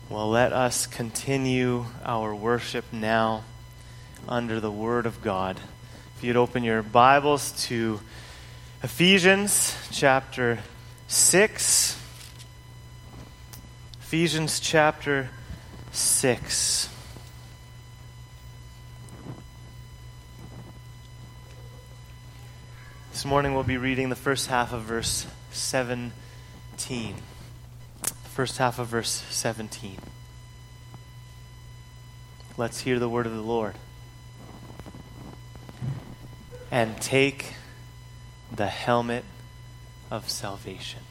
Well, let us continue our worship now under the Word of God. If you'd open your Bibles to Ephesians chapter 6. Ephesians chapter 6. This morning we'll be reading the first half of verse 17. First half of verse 17. Let's hear the word of the Lord. And take the helmet of salvation.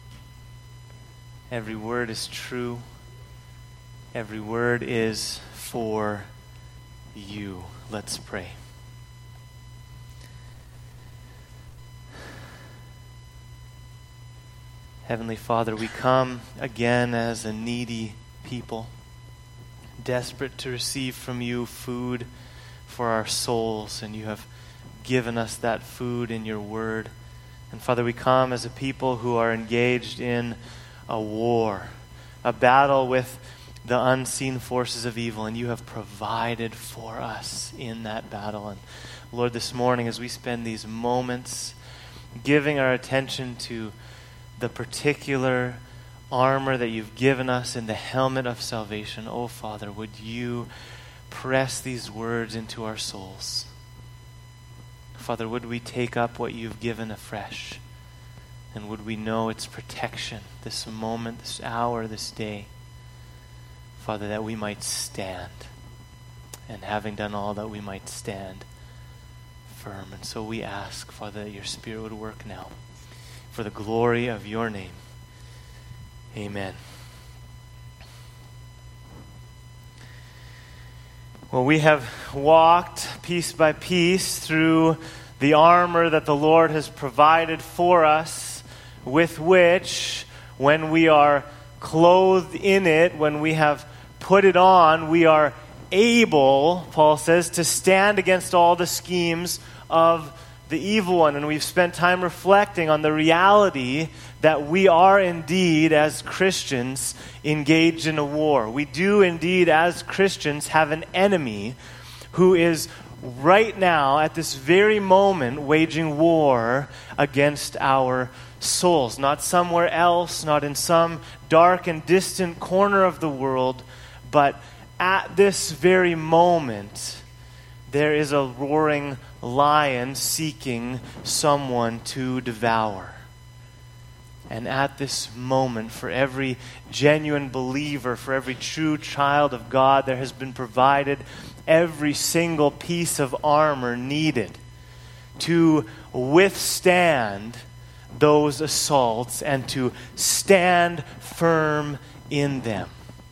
Every word is true. Every word is for you. Let's pray. Heavenly Father, we come again as a needy people, desperate to receive from you food for our souls, and you have given us that food in your word. And Father, we come as a people who are engaged in a war, a battle with the unseen forces of evil, and you have provided for us in that battle. And Lord, this morning as we spend these moments giving our attention to the particular armor that you've given us in the helmet of salvation, oh Father, would you press these words into our souls? Father, would we take up what you've given afresh? And would we know its protection this moment, this hour, this day? Father, that we might stand. And having done all, that we might stand firm. And so we ask, Father, that your Spirit would work now for the glory of your name. Amen. Well, we have walked piece by piece through the armor that the Lord has provided for us, with which, when we are clothed in it, when we have put it on, we are able, Paul says, to stand against all the schemes of the evil one. And we've spent time reflecting on the reality that we are indeed, as Christians, engaged in a war. We do indeed, as Christians, have an enemy who is right now, at this very moment, waging war against our souls. Not somewhere else, not in some dark and distant corner of the world, but at this very moment, there is a roaring lion seeking someone to devour. And at this moment, for every genuine believer, for every true child of God, there has been provided every single piece of armor needed to withstand those assaults and to stand firm in them.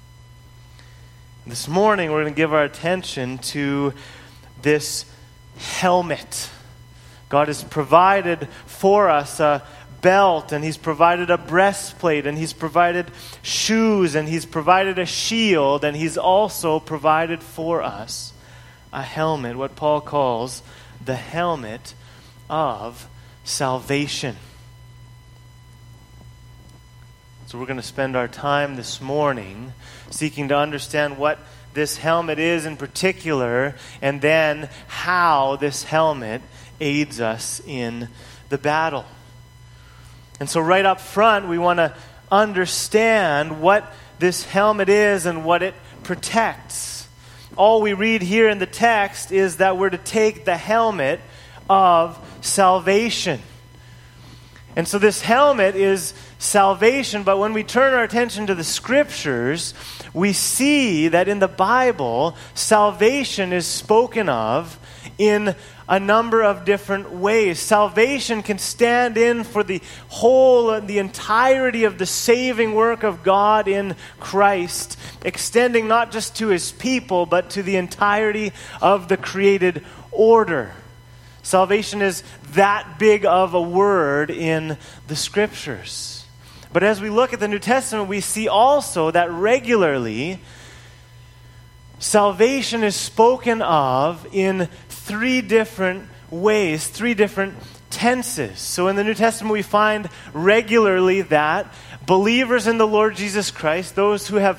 This morning, we're going to give our attention to this helmet. God has provided for us a belt, and He's provided a breastplate, and He's provided shoes, and He's provided a shield, and He's also provided for us a helmet, what Paul calls the helmet of salvation. So we're going to spend our time this morning seeking to understand what this helmet is in particular, and then how this helmet aids us in the battle. And so right up front, we want to understand what this helmet is and what it protects. All we read here in the text is that we're to take the helmet of salvation. And so this helmet is salvation, but when we turn our attention to the Scriptures, we see that in the Bible, salvation is spoken of in a number of different ways. Salvation can stand in for the whole, the entirety of the saving work of God in Christ, extending not just to His people, but to the entirety of the created order. Salvation is that big of a word in the Scriptures. But as we look at the New Testament, we see also that regularly salvation is spoken of in three different ways, three different tenses. So in the New Testament, we find regularly that believers in the Lord Jesus Christ, those who have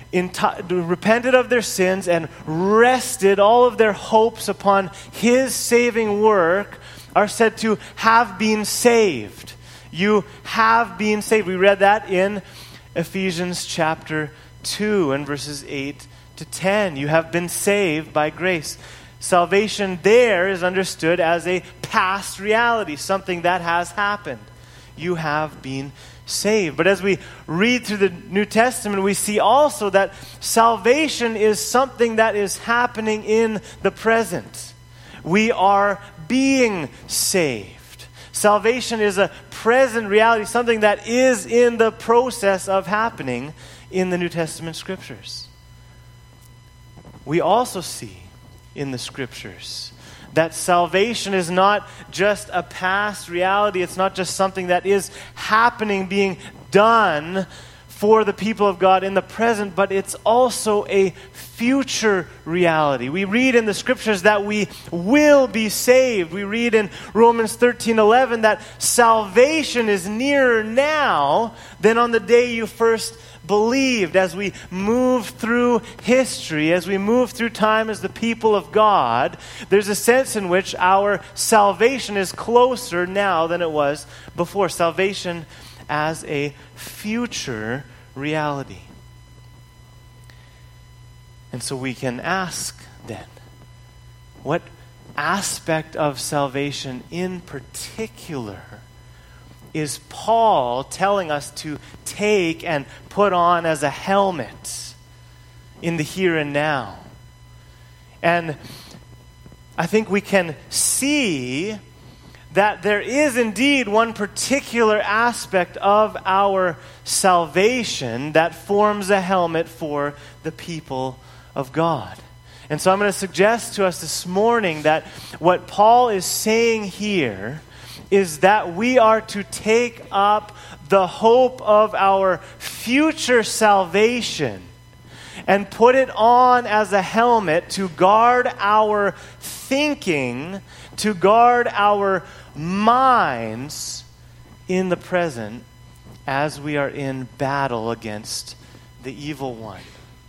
repented of their sins and rested all of their hopes upon his saving work are said to have been saved. You have been saved. We read that in Ephesians chapter 2 and verses 8 to 10. You have been saved by grace. Salvation there is understood as a past reality, something that has happened. You have been saved. But as we read through the New Testament, we see also that salvation is something that is happening in the present. We are being saved. Salvation is a present reality, something that is in the process of happening in the New Testament scriptures. We also see in the scriptures that salvation is not just a past reality. It's not just something that is happening, being done for the people of God in the present, but it's also a future reality. We read in the scriptures that we will be saved. We read in Romans 13:11 that salvation is nearer now than on the day you first believed. As we move through history, as we move through time as the people of God, there's a sense in which our salvation is closer now than it was before. Salvation as a future reality. And so we can ask then, what aspect of salvation in particular is Paul telling us to take and put on as a helmet in the here and now? And I think we can see that there is indeed one particular aspect of our salvation that forms a helmet for the people of God. And so I'm going to suggest to us this morning that what Paul is saying here is that we are to take up the hope of our future salvation and put it on as a helmet to guard our thinking, to guard our minds in the present as we are in battle against the evil one.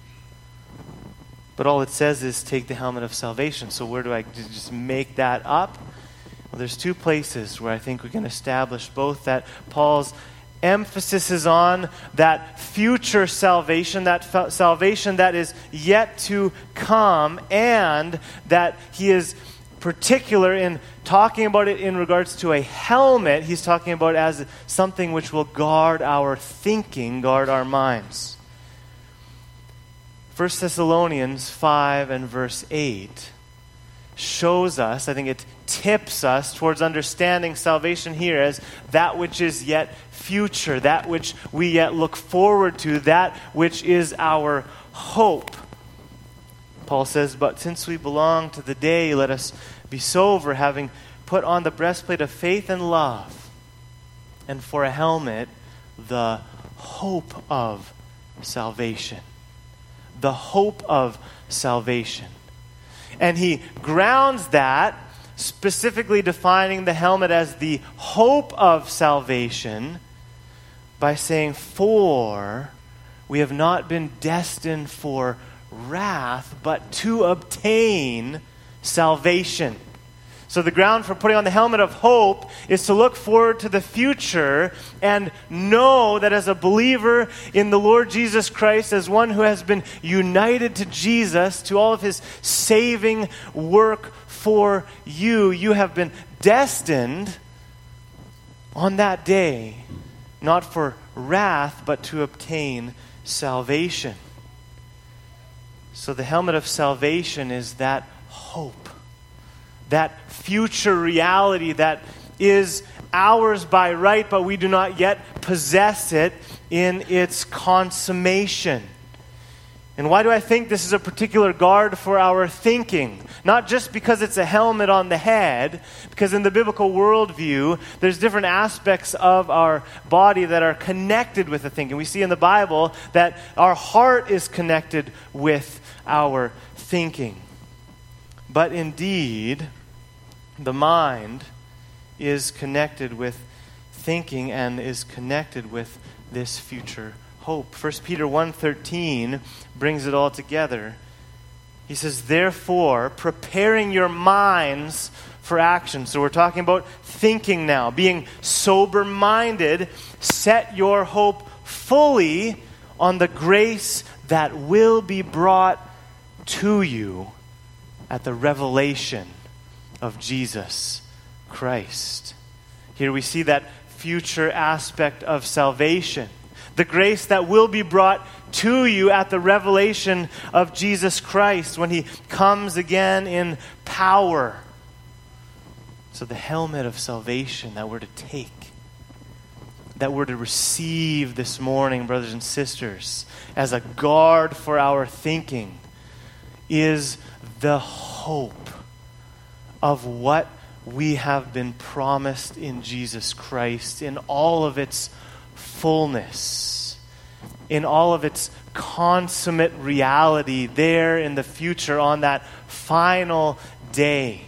But all it says is take the helmet of salvation. So where do I just make that up? Well, there's two places where I think we can establish both that Paul's emphasis is on that future salvation, that salvation that is yet to come, and that he is particular in talking about it in regards to a helmet. He's talking about it as something which will guard our thinking, guard our minds. 1 Thessalonians 5 and verse 8 shows us, I think it tips us towards understanding salvation here as that which is yet future, that which we yet look forward to, that which is our hope. Paul says, "But since we belong to the day, let us be sober, having put on the breastplate of faith and love, and for a helmet, the hope of salvation." The hope of salvation. And he grounds that, specifically defining the helmet as the hope of salvation, by saying, "For we have not been destined for wrath, but to obtain salvation." So the ground for putting on the helmet of hope is to look forward to the future and know that as a believer in the Lord Jesus Christ, as one who has been united to Jesus, to all of his saving work for you, you have been destined on that day, not for wrath, but to obtain salvation. So the helmet of salvation is that hope, that future reality that is ours by right, but we do not yet possess it in its consummation. And why do I think this is a particular guard for our thinking? Not just because it's a helmet on the head, because in the biblical worldview, there's different aspects of our body that are connected with the thinking. We see in the Bible that our heart is connected with our thinking. But indeed, the mind is connected with thinking and is connected with this future hope. 1 Peter 1:13 brings it all together. He says, therefore, preparing your minds for action. So we're talking about thinking now, being sober-minded. Set your hope fully on the grace that will be brought to you at the revelation of Jesus Christ. Here we see that future aspect of salvation. The grace that will be brought to you at the revelation of Jesus Christ when he comes again in power. So the helmet of salvation that we're to take, that we're to receive this morning, brothers and sisters, as a guard for our thinking, is the hope of what we have been promised in Jesus Christ in all of its fullness, in all of its consummate reality there in the future on that final day.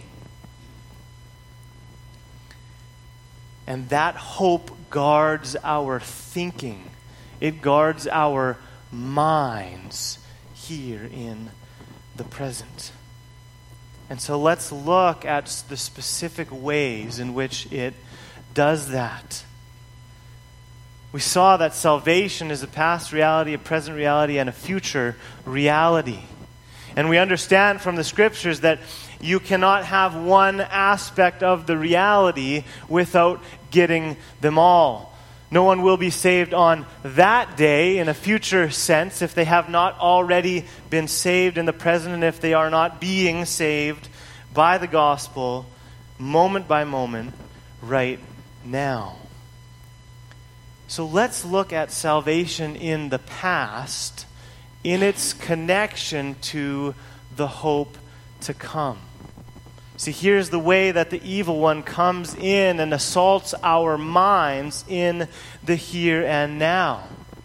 And that hope guards our thinking. It guards our minds here in the present. And so let's look at the specific ways in which it does that. We saw that salvation is a past reality, a present reality, and a future reality. And we understand from the scriptures that you cannot have one aspect of the reality without getting them all. No one will be saved on that day in a future sense if they have not already been saved in the present, and if they are not being saved by the gospel moment by moment right now. So let's look at salvation in the past in its connection to the hope to come. See, here's the way that the evil one comes in and assaults our minds in the here and now.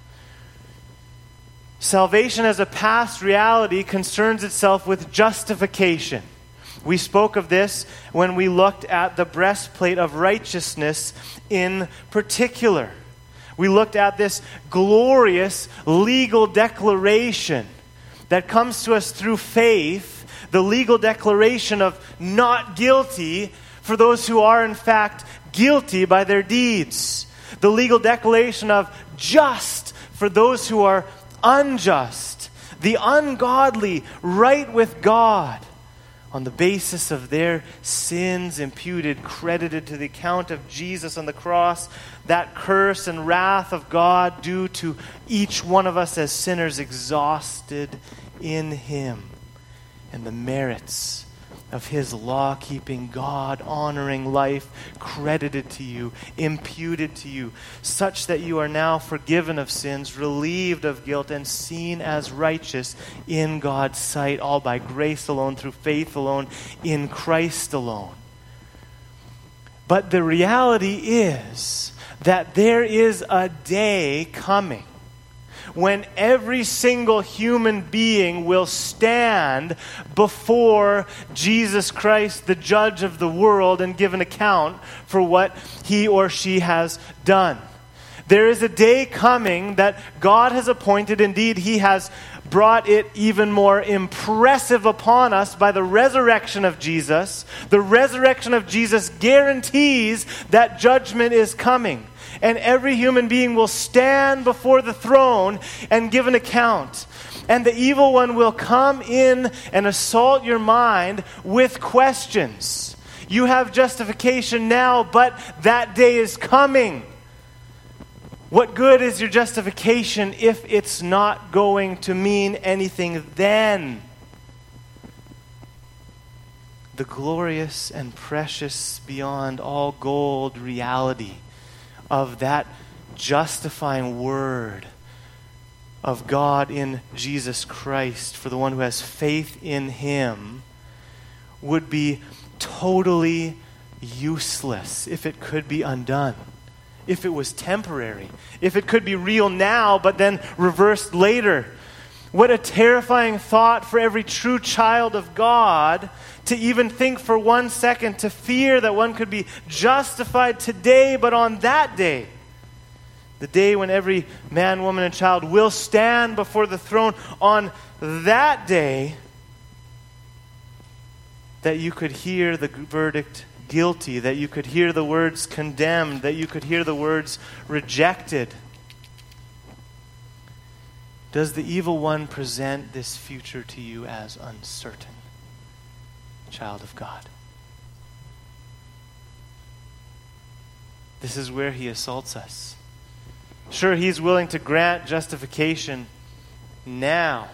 Salvation as a past reality concerns itself with justification. We spoke of this when we looked at the breastplate of righteousness in particular. We looked at this glorious legal declaration that comes to us through faith, the legal declaration of not guilty for those who are in fact guilty by their deeds. The legal declaration of just for those who are unjust. The ungodly right with God on the basis of their sins imputed, credited to the account of Jesus on the cross. That curse and wrath of God due to each one of us as sinners exhausted in him. And the merits of his law-keeping, God-honoring life credited to you, imputed to you, such that you are now forgiven of sins, relieved of guilt, and seen as righteous in God's sight, all by grace alone, through faith alone, in Christ alone. But the reality is that there is a day coming when every single human being will stand before Jesus Christ, the judge of the world, and give an account for what he or she has done. There is a day coming that God has appointed. Indeed, he has brought it even more impressive upon us by the resurrection of Jesus. The resurrection of Jesus guarantees that judgment is coming. And every human being will stand before the throne and give an account. And the evil one will come in and assault your mind with questions. You have justification now, but that day is coming. What good is your justification if it's not going to mean anything then? The glorious and precious beyond all gold reality of that justifying word of God in Jesus Christ for the one who has faith in him would be totally useless if it could be undone, if it was temporary, if it could be real now but then reversed later. What a terrifying thought for every true child of God to even think for 1 second, to fear that one could be justified today, but on that day The day when every man, woman, and child will stand before the throne. On that day, that you could hear the verdict guilty, that you could hear the words condemned, that you could hear the words rejected. Does the evil one present this future to you as uncertain, child of God? This is where he assaults us. Sure, he's willing to grant justification now.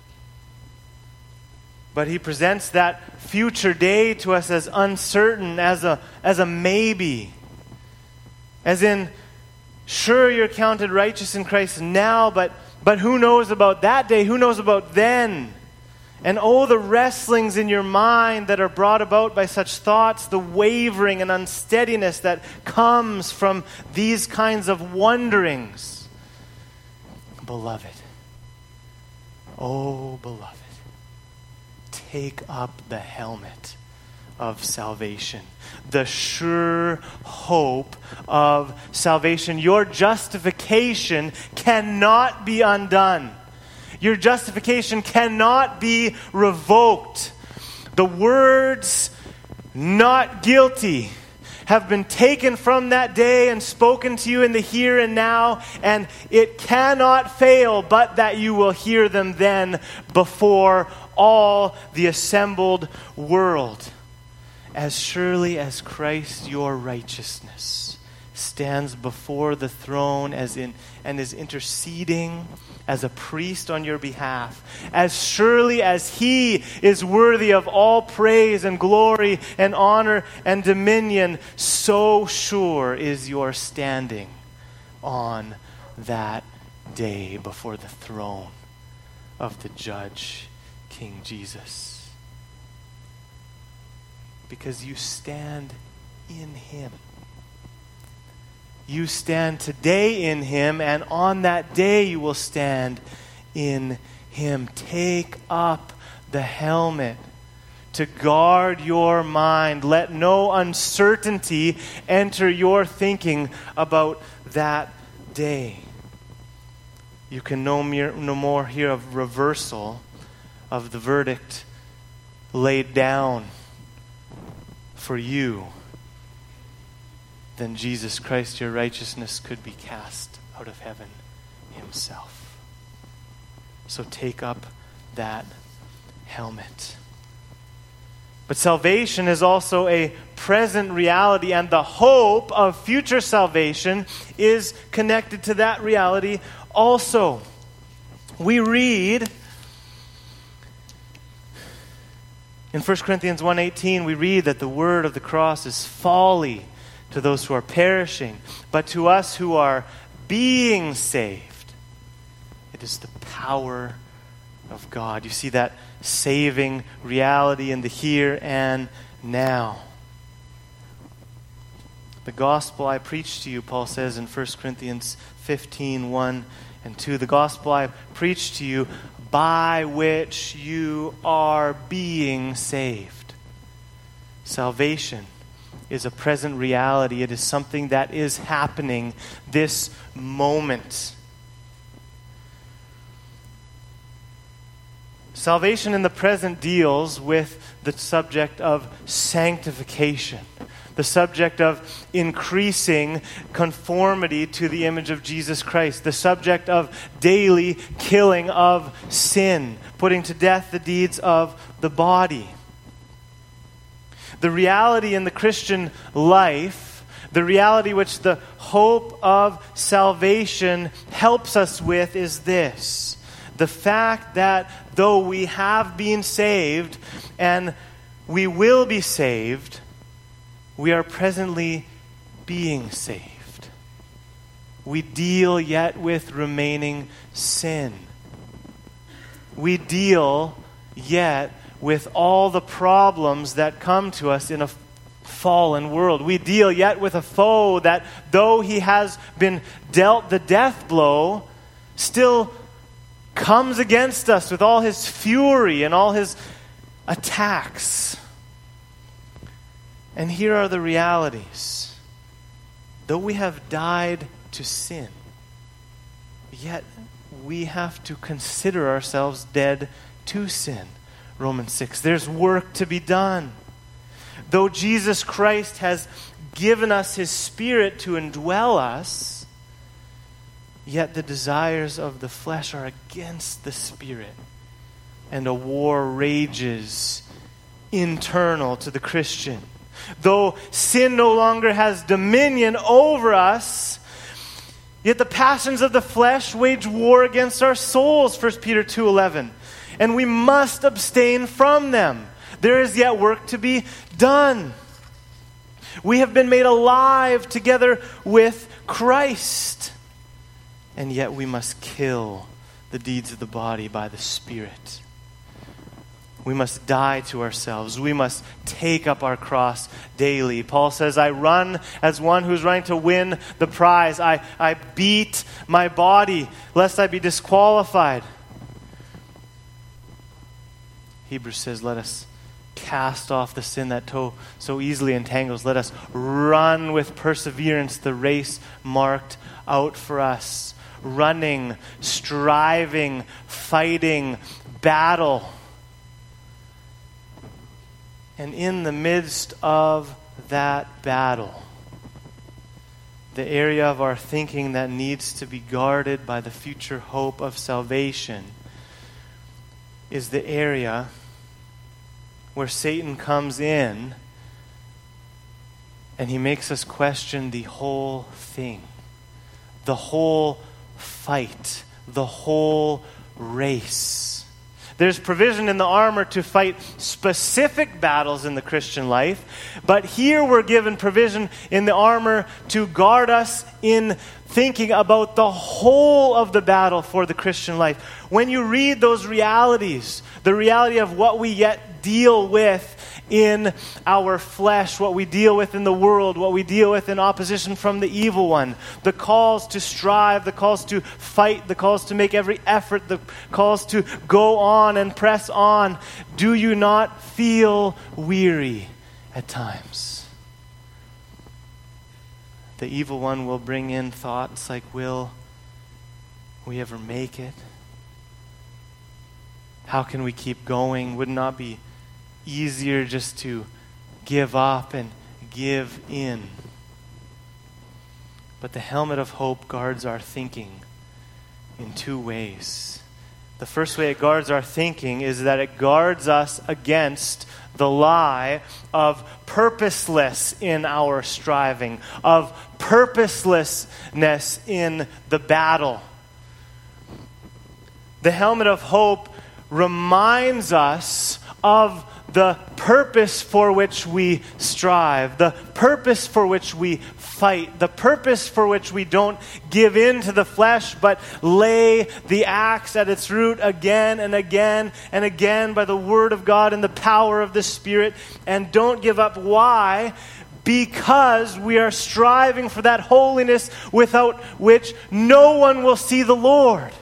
But he presents that future day to us as uncertain, as a maybe. As in, sure, you're counted righteous in Christ now, but who knows about that day? Who knows about then? And oh, the wrestlings in your mind that are brought about by such thoughts, the wavering and unsteadiness that comes from these kinds of wonderings. Beloved, oh beloved, take up the helmet of salvation, the sure hope of salvation. Your justification cannot be undone. Your justification cannot be revoked. The words, not guilty, have been taken from that day and spoken to you in the here and now, and it cannot fail but that you will hear them then before all the assembled world. As surely as Christ your righteousness stands before the throne and is interceding as a priest on your behalf, as surely as he is worthy of all praise and glory and honor and dominion, so sure is your standing on that day before the throne of the judge, King Jesus. Because you stand in him. You stand today in him, and on that day you will stand in him. Take up the helmet to guard your mind. Let no uncertainty enter your thinking about that day. You can no more hear of reversal of the verdict laid down for you than Jesus Christ, your righteousness, could be cast out of heaven himself. So take up that helmet. But salvation is also a present reality, and the hope of future salvation is connected to that reality also. We read in 1 Corinthians 1:18, we read that the word of the cross is folly to those who are perishing, but to us who are being saved, it is the power of God. You see that saving reality in the here and now. The gospel I preach to you, Paul says in 1 Corinthians 15:1 and 2, the gospel I preach to you, by which you are being saved. Salvation is a present reality. It is something that is happening this moment. Salvation in the present deals with the subject of sanctification, the subject of increasing conformity to the image of Jesus Christ, the subject of daily killing of sin, putting to death the deeds of the body. The reality in the Christian life, the reality which the hope of salvation helps us with, is this: the fact that though we have been saved and we will be saved, we are presently being saved. We deal yet with remaining sin. We deal yet with all the problems that come to us in a fallen world. We deal yet with a foe that, though he has been dealt the death blow, still comes against us with all his fury and all his attacks. And here are the realities. Though we have died to sin, yet we have to consider ourselves dead to sin. Romans 6. There's work to be done. Though Jesus Christ has given us his Spirit to indwell us, yet the desires of the flesh are against the Spirit, and a war rages internal to the Christian. Though sin no longer has dominion over us, yet the passions of the flesh wage war against our souls, 1 Peter 2:11. And we must abstain from them. There is yet work to be done. We have been made alive together with Christ. And yet we must kill the deeds of the body by the Spirit. We must die to ourselves. We must take up our cross daily. Paul says, I run as one who's running to win the prize. I beat my body lest I be disqualified. Hebrews says, let us cast off the sin that so easily entangles. Let us run with perseverance the race marked out for us. Running, striving, fighting, battle. And in the midst of that battle, the area of our thinking that needs to be guarded by the future hope of salvation is the area where Satan comes in and he makes us question the whole thing, the whole fight, the whole race. There's provision in the armor to fight specific battles in the Christian life, but here we're given provision in the armor to guard us in thinking about the whole of the battle for the Christian life. When you read those realities, the reality of what we yet deal with in our flesh, what we deal with in the world, what we deal with in opposition from the evil one, the calls to strive, the calls to fight, the calls to make every effort, the calls to go on and press on. Do you not feel weary at times? The evil one will bring in thoughts like, will we ever make it? How can we keep going? Would it not be easier just to give up and give in? But the helmet of hope guards our thinking in two ways. The first way it guards our thinking is that it guards us against the lie of purposeless in our striving, of purposelessness in the battle. The helmet of hope reminds us of the purpose for which we strive, the purpose for which we fight, the purpose for which we don't give in to the flesh, but lay the axe at its root again and again and again by the word of God and the power of the Spirit, and don't give up. Why? Because we are striving for that holiness without which no one will see the Lord.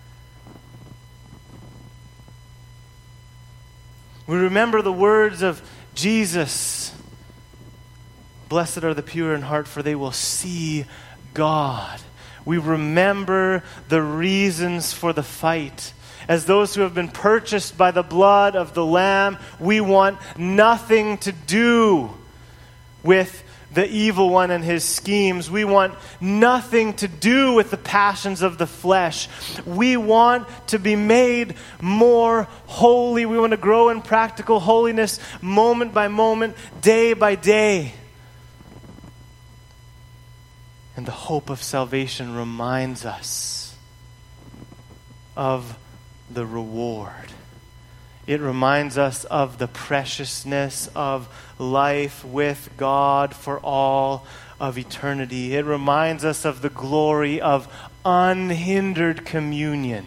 We remember the words of Jesus. Blessed are the pure in heart, for they will see God. We remember the reasons for the fight. As those who have been purchased by the blood of the Lamb, we want nothing to do with the evil one and his schemes. We want nothing to do with the passions of the flesh. We want to be made more holy. We want to grow in practical holiness moment by moment, day by day. And the hope of salvation reminds us of the reward. It reminds us of the preciousness of life with God for all of eternity. It reminds us of the glory of unhindered communion.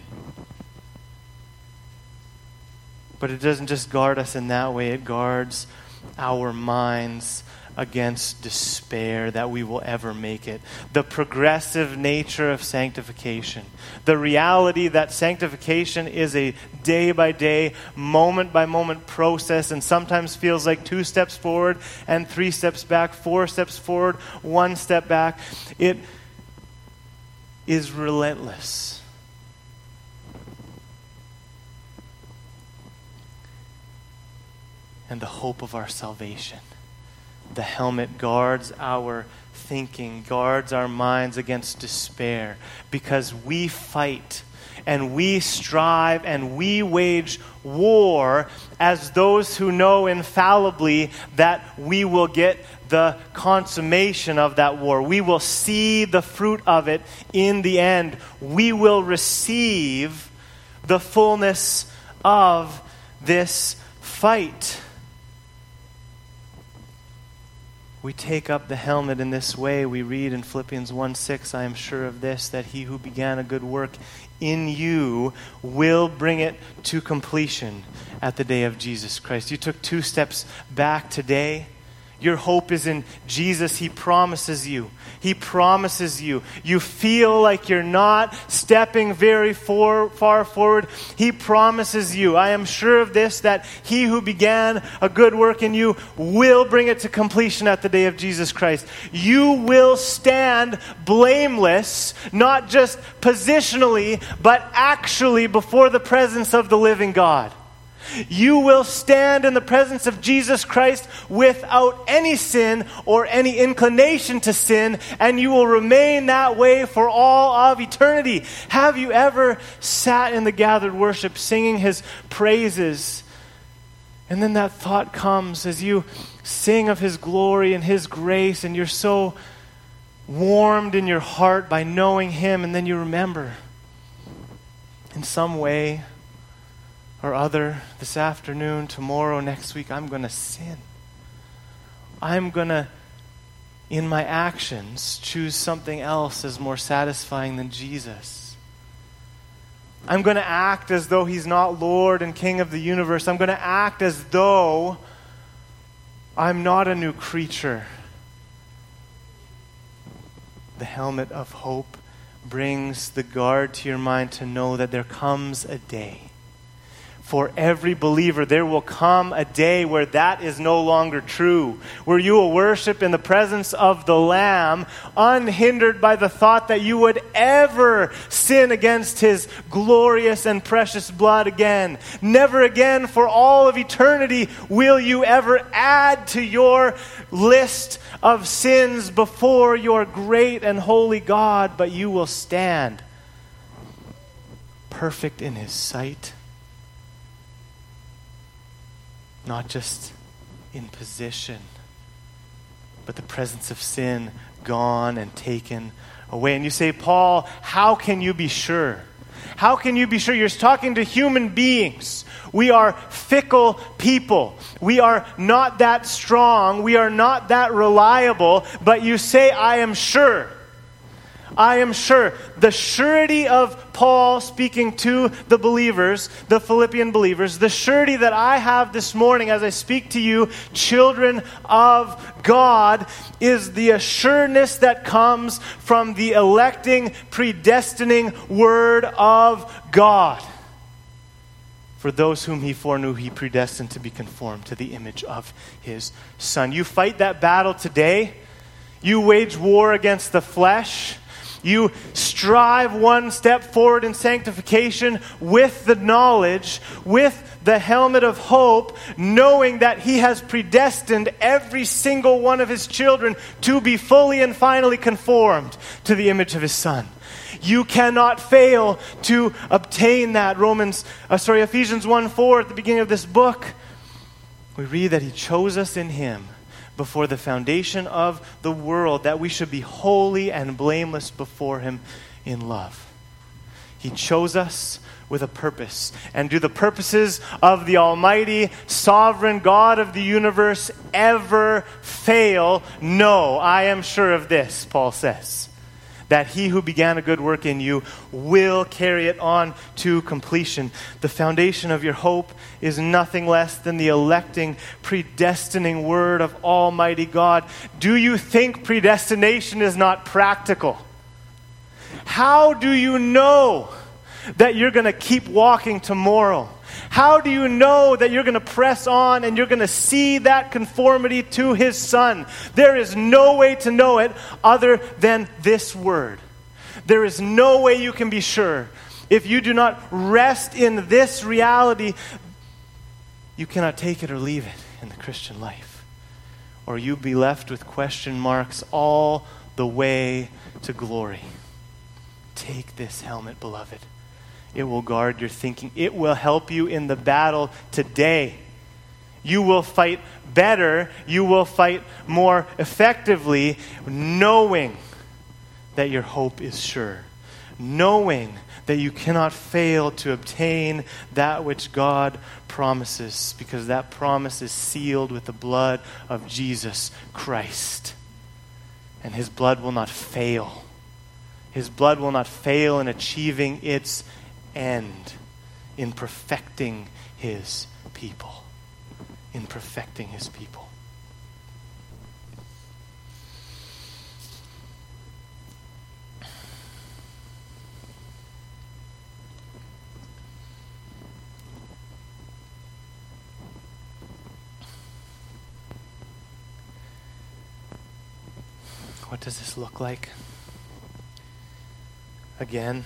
But it doesn't just guard us in that way. It guards our minds against despair that we will ever make it. The progressive nature of sanctification. The reality that sanctification is a day-by-day, moment-by-moment process, and sometimes feels like 2 steps forward and 3 steps back, 4 steps forward, 1 step back. It is relentless. and the hope of our salvation. The helmet guards our thinking, guards our minds against despair, because we fight and we strive and we wage war as those who know infallibly that we will get the consummation of that war. We will see the fruit of it in the end. We will receive the fullness of this fight. We take up the helmet in this way. We read in Philippians 1:6, I am sure of this, that he who began a good work in you will bring it to completion at the day of Jesus Christ. You took 2 steps back today. Your hope is in Jesus. He promises you. He promises you. You feel like you're not stepping very far forward. He promises you. I am sure of this, that he who began a good work in you will bring it to completion at the day of Jesus Christ. You will stand blameless, not just positionally, but actually before the presence of the living God. You will stand in the presence of Jesus Christ without any sin or any inclination to sin, and you will remain that way for all of eternity. Have you ever sat in the gathered worship singing his praises, and then that thought comes as you sing of his glory and his grace, and you're so warmed in your heart by knowing him, and then you remember in some way or other, this afternoon, tomorrow, next week, I'm going to sin. I'm going to, in my actions, choose something else as more satisfying than Jesus. I'm going to act as though he's not Lord and King of the universe. I'm going to act as though I'm not a new creature. The helmet of hope brings the guard to your mind to know that there comes a day. For every believer, there will come a day where that is no longer true, where you will worship in the presence of the Lamb, unhindered by the thought that you would ever sin against his glorious and precious blood again. Never again for all of eternity will you ever add to your list of sins before your great and holy God, but you will stand perfect in his sight. Not just in position, but the presence of sin gone and taken away. And you say, Paul, how can you be sure? How can you be sure? You're talking to human beings. We are fickle people. We are not that strong. We are not that reliable. But you say, I am sure. I am sure. The surety of Paul speaking to the believers, the Philippian believers, the surety that I have this morning as I speak to you, children of God, is the assuredness that comes from the electing, predestining word of God. For those whom he foreknew, he predestined to be conformed to the image of his Son. You fight that battle today. You wage war against the flesh. You strive one step forward in sanctification with the knowledge, with the helmet of hope, knowing that he has predestined every single one of his children to be fully and finally conformed to the image of his Son. You cannot fail to obtain that. Ephesians 1:4 at the beginning of this book, we read that he chose us in him before the foundation of the world, that we should be holy and blameless before him in love. He chose us with a purpose. And do the purposes of the Almighty, sovereign God of the universe ever fail? No, I am sure of this, Paul says, that he who began a good work in you will carry it on to completion. The foundation of your hope is nothing less than the electing, predestining word of Almighty God. Do you think predestination is not practical? How do you know that you're going to keep walking tomorrow? How do you know that you're going to press on and you're going to see that conformity to his Son? There is no way to know it other than this word. There is no way you can be sure. If you do not rest in this reality, you cannot take it or leave it. in the Christian life, or you'll be left with question marks all the way to glory. Take this helmet, beloved. It will guard your thinking. It will help you in the battle today. You will fight better. You will fight more effectively, knowing that your hope is sure. Knowing that you cannot fail to obtain that which God promises, because that promise is sealed with the blood of Jesus Christ. And his blood will not fail. His blood will not fail in achieving its end, in perfecting his people. In perfecting his people. What does this look like? Again,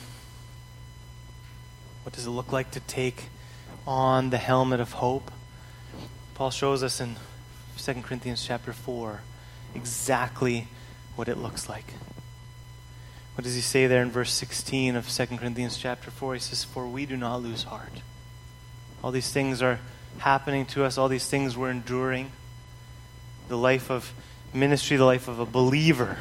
what does it look like to take on the helmet of hope? Paul shows us in 2 Corinthians chapter 4 exactly what it looks like. What does he say there in verse 16 of 2 Corinthians chapter 4? He says, "For we do not lose heart." All these things are happening to us. All these things we're enduring. The life of ministry, the life of a believer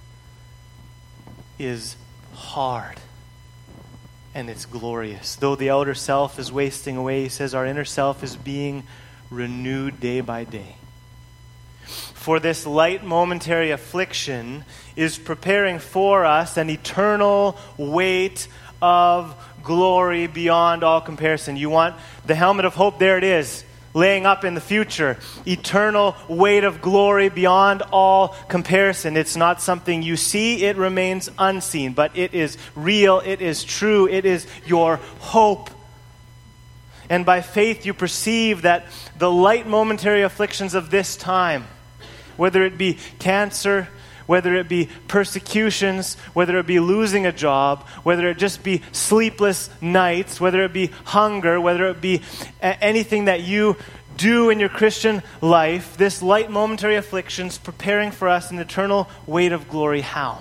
is hard. And it's glorious. Though the outer self is wasting away, he says our inner self is being renewed day by day. For this light momentary affliction is preparing for us an eternal weight of glory beyond all comparison. You want the helmet of hope? There it is, laying up in the future. Eternal weight of glory beyond all comparison. It's not something you see, it remains unseen, but it is real, it is true, it is your hope. And by faith you perceive that the light momentary afflictions of this time, whether it be cancer, whether it be persecutions, whether it be losing a job, whether it just be sleepless nights, whether it be hunger, whether it be anything that you do in your Christian life, this light momentary afflictions preparing for us an eternal weight of glory. How?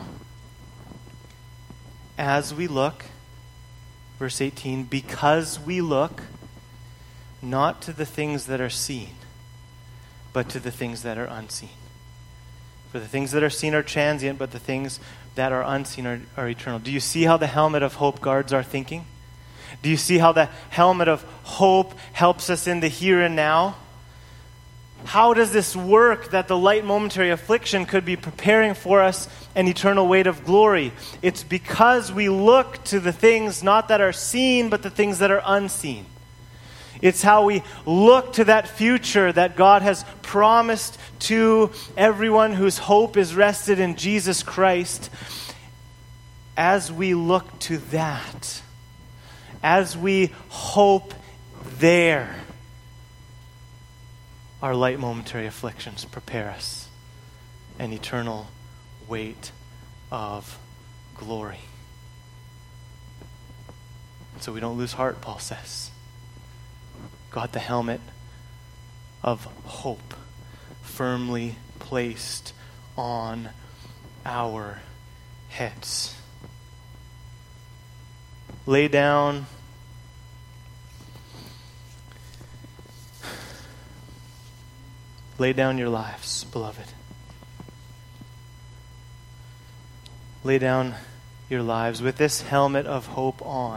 As we look, verse 18, because we look not to the things that are seen, but to the things that are unseen. For the things that are seen are transient, but the things that are unseen are eternal. Do you see how the helmet of hope guards our thinking? Do you see how the helmet of hope helps us in the here and now? How does this work that the light momentary affliction could be preparing for us an eternal weight of glory? It's because we look to the things not that are seen, but the things that are unseen. It's how we look to that future that God has promised to everyone whose hope is rested in Jesus Christ. As we look to that, as we hope there, our light momentary afflictions prepare us an eternal weight of glory. So we don't lose heart, Paul says. Got the helmet of hope firmly placed on our heads. Lay down your lives, beloved. Lay down your lives with this helmet of hope on.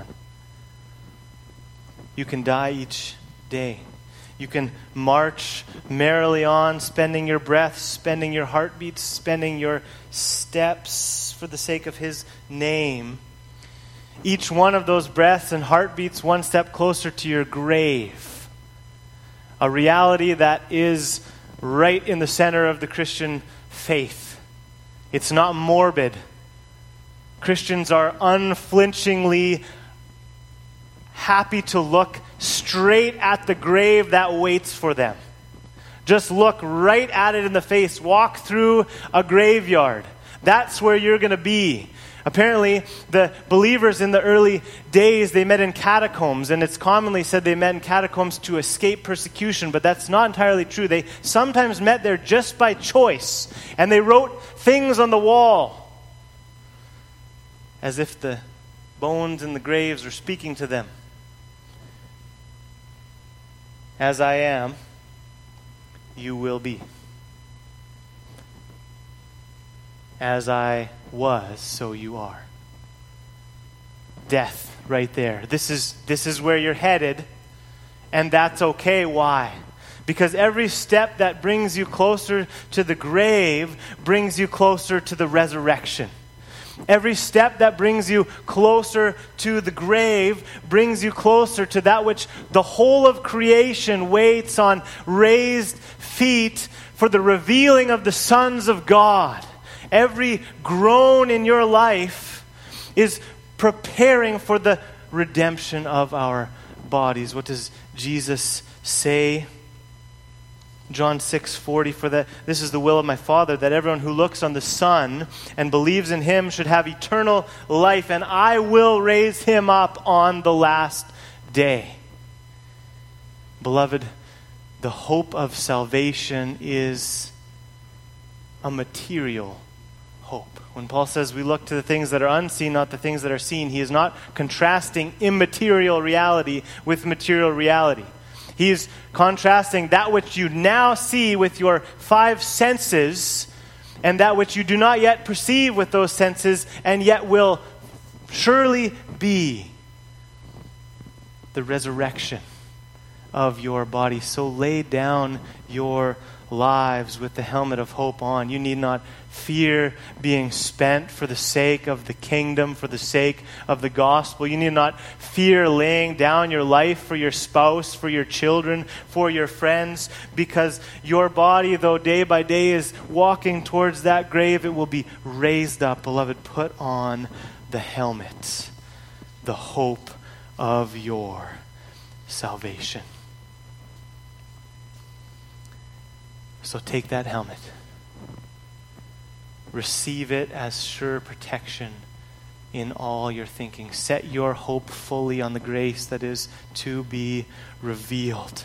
You can die each day. You can march merrily on, spending your breath, spending your heartbeats, spending your steps for the sake of his name. Each one of those breaths and heartbeats one step closer to your grave. A reality that is right in the center of the Christian faith. It's not morbid. Christians are unflinchingly happy to look straight at the grave that waits for them. Just look right at it in the face. Walk through a graveyard. That's where you're going to be. Apparently, the believers in the early days, they met in catacombs, and it's commonly said they met in catacombs to escape persecution, but that's not entirely true. They sometimes met there just by choice, and they wrote things on the wall as if the bones in the graves were speaking to them. As I am, you will be. As I was, so you are. Death right there. This is where you're headed, and that's okay. Why? Because every step that brings you closer to the grave brings you closer to the resurrection. Every step that brings you closer to the grave brings you closer to that which the whole of creation waits on raised feet for the revealing of the sons of God. Every groan in your life is preparing for the redemption of our bodies. What does Jesus say? John 6:40, this is the will of my Father, that everyone who looks on the Son and believes in him should have eternal life, and I will raise him up on the last day. Beloved, the hope of salvation is a material hope. When Paul says we look to the things that are unseen, not the things that are seen, he is not contrasting immaterial reality with material reality. He is contrasting that which you now see with your five senses and that which you do not yet perceive with those senses and yet will surely be the resurrection of your body. So lay down your lives with the helmet of hope on. You need not fear being spent for the sake of the kingdom, for the sake of the gospel. You need not fear laying down your life for your spouse, for your children, for your friends, because your body, though day by day is walking towards that grave, it will be raised up. Beloved, put on the helmet, the hope of your salvation. So take that helmet. Receive it as sure protection in all your thinking. Set your hope fully on the grace that is to be revealed.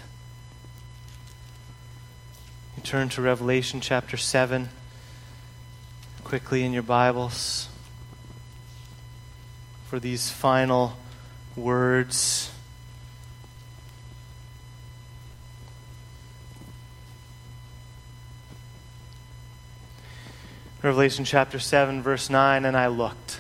You turn to Revelation chapter 7 quickly in your Bibles for these final words. Revelation chapter 7, verse 9, and I looked,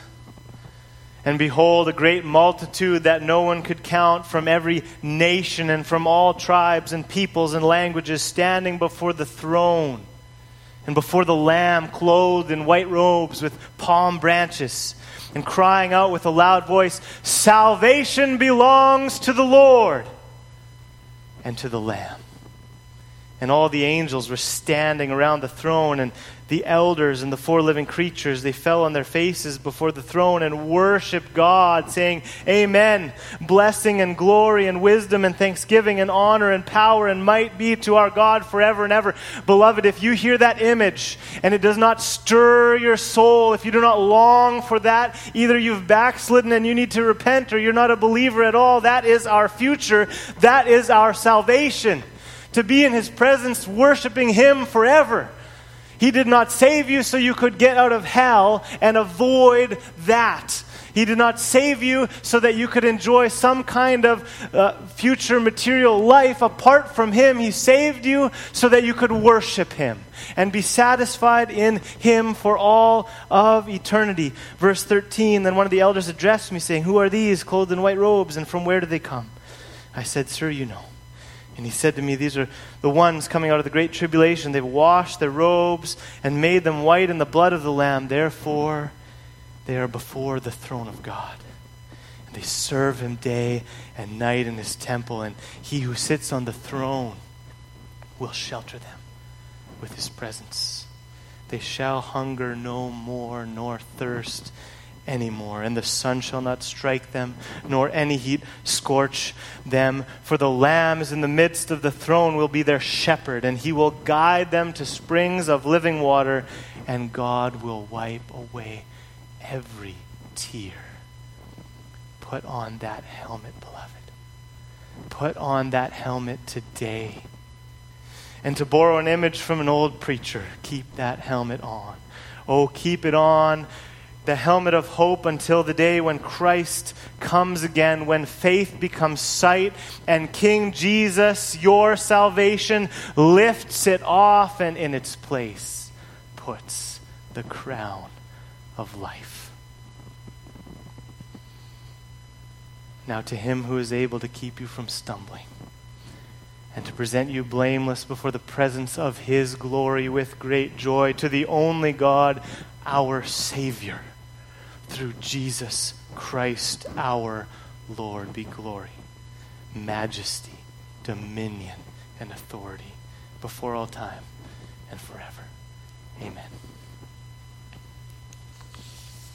and behold, a great multitude that no one could count from every nation and from all tribes and peoples and languages standing before the throne and before the Lamb, clothed in white robes with palm branches, and crying out with a loud voice, "Salvation belongs to the Lord and to the Lamb." And all the angels were standing around the throne, and the elders and the four living creatures, they fell on their faces before the throne and worshiped God, saying, "Amen. Blessing and glory and wisdom and thanksgiving and honor and power and might be to our God forever and ever." Beloved, if you hear that image and it does not stir your soul, if you do not long for that, either you've backslidden and you need to repent, or you're not a believer at all. That is our future. That is our salvation. To be in His presence, worshiping Him forever. He did not save you so you could get out of hell and avoid that. He did not save you so that you could enjoy some kind of future material life apart from Him. He saved you so that you could worship Him and be satisfied in Him for all of eternity. Verse 13, then one of the elders addressed me, saying, "Who are these clothed in white robes, and from where do they come?" I said, "Sir, you know." And he said to me, "These are the ones coming out of the great tribulation. They've washed their robes and made them white in the blood of the Lamb. Therefore, they are before the throne of God. And they serve Him day and night in His temple. And He who sits on the throne will shelter them with His presence. They shall hunger no more, nor thirst anymore, and the sun shall not strike them, nor any heat scorch them. For the Lamb is in the midst of the throne, will be their shepherd, and He will guide them to springs of living water, and God will wipe away every tear. Put on that helmet, beloved. Put on that helmet today. And to borrow an image from an old preacher, keep that helmet on. Oh, keep it on, the helmet of hope, until the day when Christ comes again, when faith becomes sight, and King Jesus, your salvation, lifts it off and in its place puts the crown of life. Now to him who is able to keep you from stumbling and to present you blameless before the presence of his glory with great joy, to the only God, our Savior, through Jesus Christ our Lord, be glory, majesty, dominion, and authority before all time and forever. Amen.